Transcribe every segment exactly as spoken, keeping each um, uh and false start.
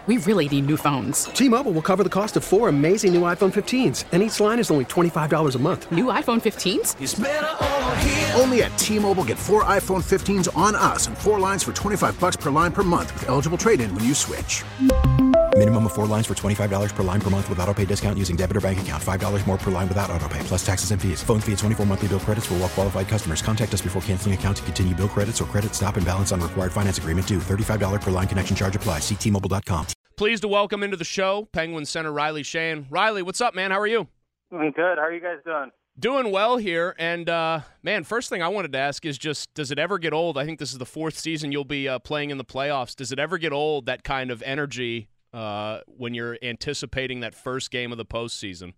We really need new phones. T-Mobile will cover the cost of four amazing new iPhone fifteens, and each line is only twenty-five dollars a month. New iPhone fifteens? It's better over here. Only at T-Mobile, get four iPhone fifteens on us and four lines for twenty-five dollars per line per month with eligible trade-in when you switch. Minimum of four lines for twenty-five dollars per line per month with autopay discount using debit or bank account. five dollars more per line without autopay, plus taxes and fees. Phone fee at twenty-four monthly bill credits for well qualified customers. Contact us before canceling account to continue bill credits or credit stop and balance on required finance agreement due. thirty-five dollars per line connection charge applies. See T Mobile dot com. Pleased to welcome into the show Penguins center Riley Sheahan. Riley, what's up, man? How are you? I'm good. How are you guys doing? Doing well here. And, uh, man, first thing I wanted to ask is just, does it ever get old? I think this is the fourth season you'll be uh, playing in the playoffs. Does it ever get old, that kind of energy, uh, when you're anticipating that first game of the postseason?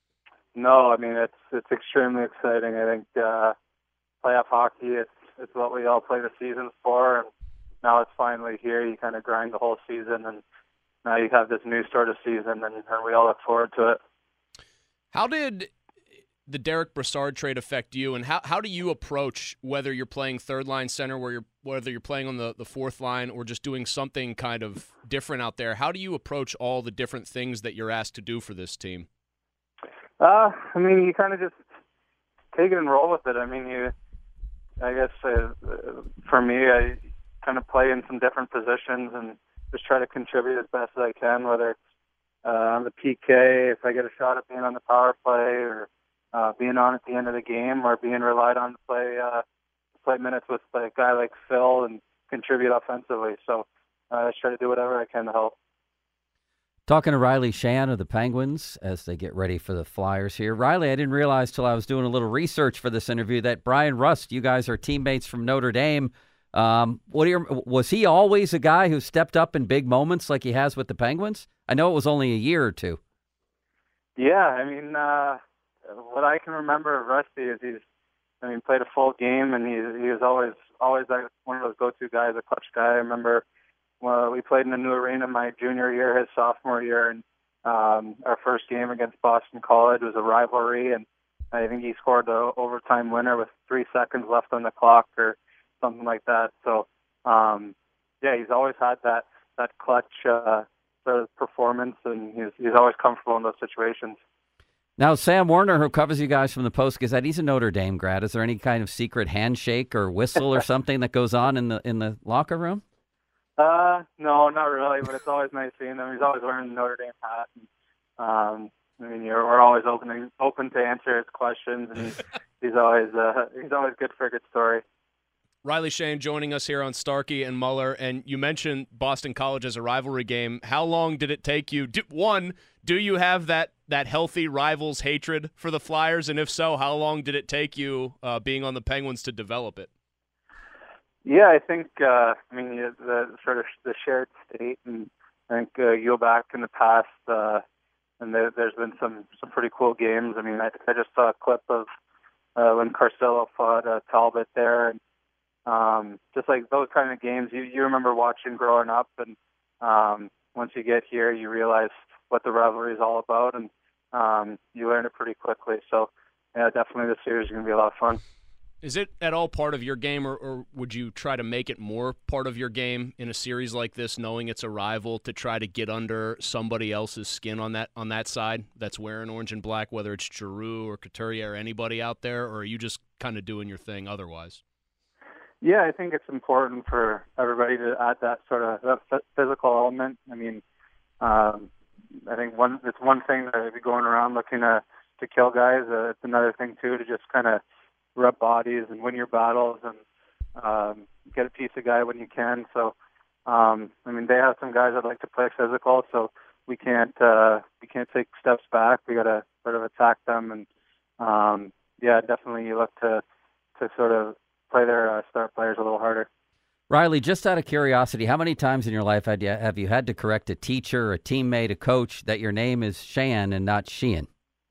No, I mean, it's it's extremely exciting. I think uh, playoff hockey, it's, it's what we all play the seasons for. And now it's finally here. You kind of grind the whole season, and now you have this new sort of season, and, and we all look forward to it. How did the Derek Brassard trade affect you, and how how do you approach whether you're playing third line center, where you're whether you're playing on the, the fourth line, or just doing something kind of different out there? How do you approach all the different things that you're asked to do for this team? Uh, I mean, you kind of just take it and roll with it. I mean, you, I guess uh, for me, I kind of play in some different positions and just try to contribute as best as I can, whether it's uh, on the P K, if I get a shot at being on the power play, or uh, being on at the end of the game, or being relied on to play uh, play minutes with a guy like Phil and contribute offensively. So uh, I just try to do whatever I can to help. Talking to Riley Sheahan of the Penguins as they get ready for the Flyers here. Riley, I didn't realize till I was doing a little research for this interview that Brian Rust, you guys are teammates from Notre Dame. Um, what do you, was he always a guy who stepped up in big moments like he has with the Penguins? I know it was only a year or two. Yeah, I mean, uh, what I can remember of Rusty is he's, I mean, played a full game, and he he was always always one of those go-to guys, a clutch guy. I remember well, we played in a new arena my junior year, his sophomore year, and um, our first game against Boston College was a rivalry, and I think he scored the overtime winner with three seconds left on the clock or something like that. So, um, yeah, he's always had that that clutch uh, sort of performance, and he's he's always comfortable in those situations. Now, Sam Warner, who covers you guys from the Post-Gazette, he's a Notre Dame grad. Is there any kind of secret handshake or whistle or something that goes on in the in the locker room? Uh, no, not really, but it's always nice seeing him. He's always wearing the Notre Dame hat. And, um, I mean, you're, we're always open open to answer his questions, and he's, he's always uh, he's always good for a good story. Riley Sheahan joining us here on Starkey and Muller, and you mentioned Boston College as a rivalry game. How long did it take you? Do, one, do you have that that healthy rivals hatred for the Flyers, and if so, how long did it take you uh, being on the Penguins to develop it? Yeah, I think uh, I mean the sort of the shared state, and I think uh, you go back in the past, uh, and there, there's been some some pretty cool games. I mean, I, I just saw a clip of uh, when Carcillo fought uh, Talbot there, and um, just like those kind of games you you remember watching growing up, and um, once you get here, you realize what the rivalry is all about, and um, you learn it pretty quickly. So, yeah, definitely this series is going to be a lot of fun. Is it at all part of your game, or, or would you try to make it more part of your game in a series like this, knowing it's a rival, to try to get under somebody else's skin on that on that side that's wearing orange and black, whether it's Giroux or Couturier or anybody out there, or are you just kind of doing your thing otherwise? Yeah, I think it's important for everybody to add that sort of that physical element. I mean, um, I think one it's one thing to be going around looking to to kill guys. Uh, it's another thing too to just kind of rub bodies and win your battles and um, get a piece of guy when you can. So, um, I mean, they have some guys that like to play physical, so we can't uh, we can't take steps back. We got to sort of attack them, and um, yeah, definitely you look to to sort of play their uh, star players a little harder. Riley, just out of curiosity, how many times in your life had you, have you had to correct a teacher, a teammate, a coach that your name is Sheahan and not Sheehan?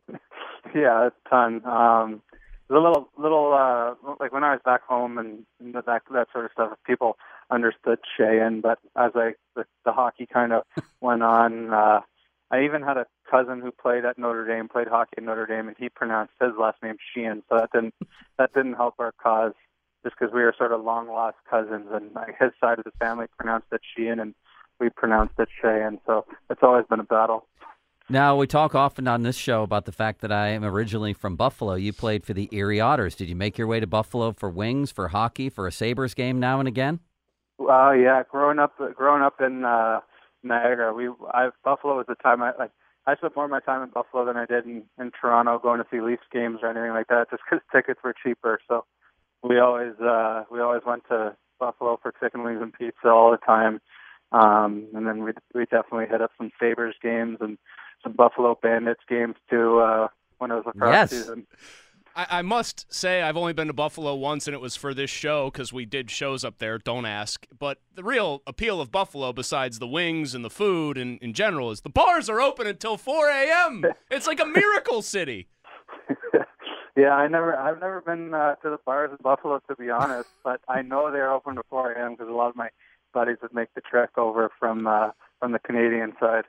Yeah, a ton. Um, a little, little uh, like when I was back home and, and that that sort of stuff, people understood Sheahan, but as I the, the hockey kind of went on, uh, I even had a cousin who played at Notre Dame, played hockey at Notre Dame, and he pronounced his last name Sheehan, so that didn't that didn't help our cause. Just because we were sort of long-lost cousins, and like, his side of the family pronounced it Sheehan, and we pronounced it Cheyenne. So it's always been a battle. Now, we talk often on this show about the fact that I am originally from Buffalo. You played for the Erie Otters. Did you make your way to Buffalo for Wings, for hockey, for a Sabres game now and again? Uh, yeah, growing up, growing up in uh, Niagara, we I, Buffalo was the time I like. I spent more of my time in Buffalo than I did in, in Toronto, going to see Leafs games or anything like that, just because tickets were cheaper. So we always uh, we always went to Buffalo for chicken wings and pizza all the time. Um, and then we we definitely hit up some Sabres games and some Buffalo Bandits games too uh, when it was lacrosse yes. season. I, I must say I've only been to Buffalo once, and it was for this show because we did shows up there, don't ask. But the real appeal of Buffalo, besides the wings and the food and in general, is the bars are open until four a.m. It's like a miracle city. Yeah, I never, I've never been uh, to the bars in Buffalo, to be honest, but I know they're open to four a.m. because a lot of my buddies would make the trek over from uh, from the Canadian side.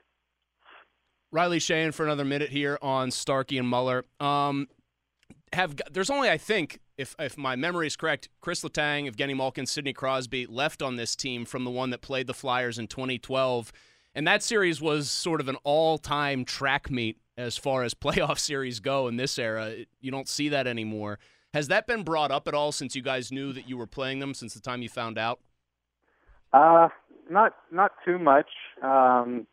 Riley Sheahan for another minute here on Starkey and Muller. Um, have there's only, I think, if if my memory is correct, Chris Letang, Evgeny Malkin, Sidney Crosby left on this team from the one that played the Flyers in twenty twelve, and that series was sort of an all-time track meet as far as playoff series go in this era. You don't see that anymore. Has that been brought up at all since you guys knew that you were playing them, since the time you found out? Uh, not not too much. Um,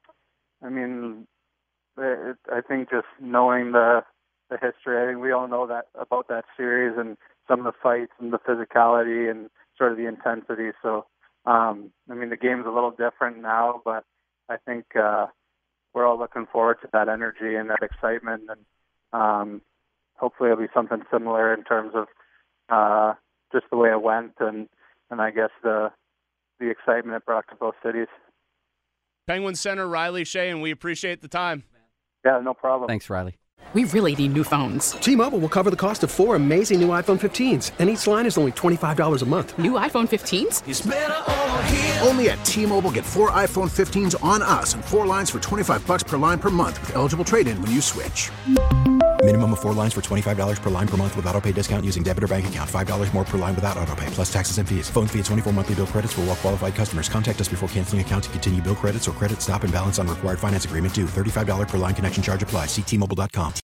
I mean, it, I think just knowing the the history, I think we all know that about that series and some of the fights and the physicality and sort of the intensity. So, um, I mean, the game's a little different now, but I think uh, we're all looking forward to that energy and that excitement, and um, hopefully it'll be something similar in terms of uh, just the way it went and, and I guess the the excitement it brought to both cities. Penguin center Riley Sheahan, we appreciate the time. Yeah, no problem. Thanks, Riley. We really need new phones. T-Mobile will cover the cost of four amazing new iPhone fifteens, and each line is only twenty-five dollars a month. New iPhone fifteens? It's better over here. Only at T-Mobile, get four iPhone fifteens on us and four lines for twenty-five bucks per line per month with eligible trade-in when you switch. Minimum of four lines for twenty-five dollars per line per month with autopay discount using debit or bank account. five dollars more per line without autopay, plus taxes and fees. Phone fee at twenty-four monthly bill credits for well-qualified customers. Contact us before canceling account to continue bill credits or credit stop and balance on required finance agreement due. thirty-five dollars per line connection charge applies. See T Mobile dot com.